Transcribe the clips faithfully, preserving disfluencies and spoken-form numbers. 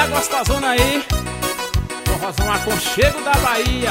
Olha a gostosona aí, forrozão aconchego da Bahia.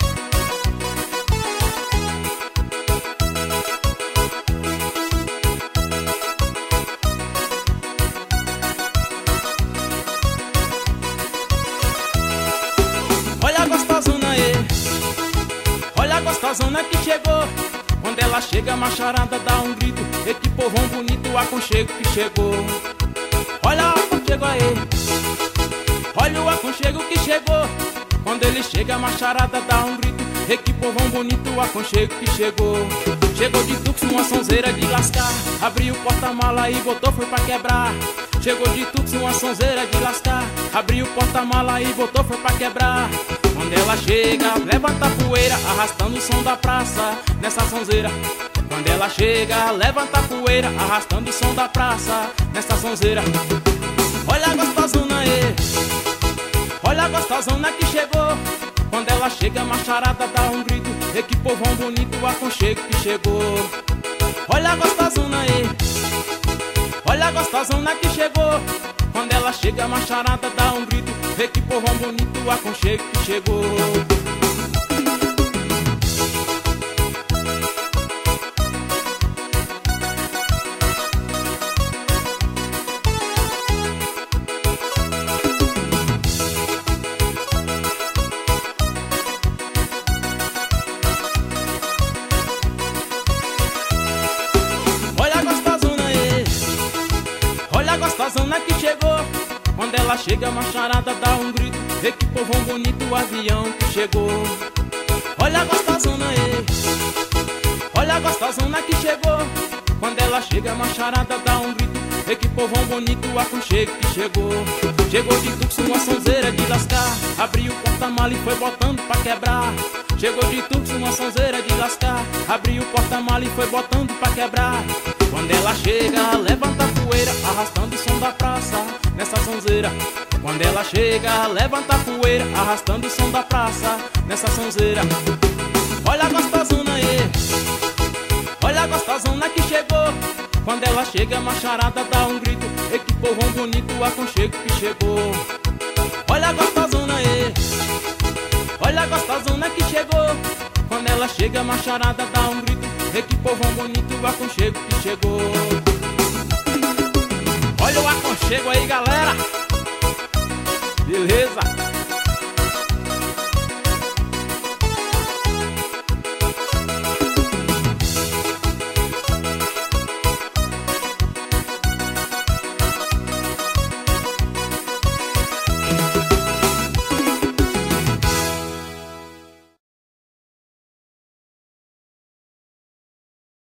Olha a gostosona aí, olha a gostosona que chegou. Quando ela chega, a macharada dá um grito. E que povão bonito, o aconchego que chegou. Olha o aconchego aí, olha o aconchego que chegou. Quando ele chega, a macharada dá um grito. E que povão bonito, o aconchego que chegou. Chegou de tuxo, uma sonzeira de lascar. Abriu o porta-mala e botou, foi pra quebrar. Chegou de tuxo, uma sonzeira de lascar. Abriu o porta-mala e botou, foi pra quebrar. Quando ela chega, levanta a poeira, arrastando o som da praça nessa sonzeira. Quando ela chega, levanta a poeira, arrastando o som da praça nessa sonzeira. Olha a gostosona aí, olha a gostosona que chegou. Quando ela chega, a macharada dá um grito. E que povão bonito, o aconchego que chegou. Olha a gostosona aí, olha a gostosona que chegou. Quando ela chega, a macharada dá um grito. E que povão bonito, o aconchego que chegou. Olha a gostosona aí, olha a gostosona que chegou. Quando ela chega, a macharada dá um grito. E que povão bonito, o avião que chegou. Olha a gostosona aí, olha a gostosona que chegou. Quando ela chega, a macharada dá um grito. E que povão bonito, o aconchego que chegou. Chegou de tuxo, uma sonzeira de lascar. Abriu o porta-mala e foi botando pra quebrar. Chegou de tuxo, uma sonzeira de lascar. Abriu o porta-mala e foi botando pra quebrar. Quando ela chega, levanta a poeira, arrastando o som da praça nessa sonzeira. Quando ela chega, levanta a poeira, arrastando o som da praça nessa sonzeira. Olha a gostosona aí, olha a gostosona que chegou. Quando ela chega, a macharada dá um grito. E que povão bonito, o aconchego que chegou. Olha a gostosona aí, olha a gostosona que chegou. Quando ela chega, a macharada dá um grito. E que povão bonito, o aconchego que chegou. Olha o aconchego aí, galera.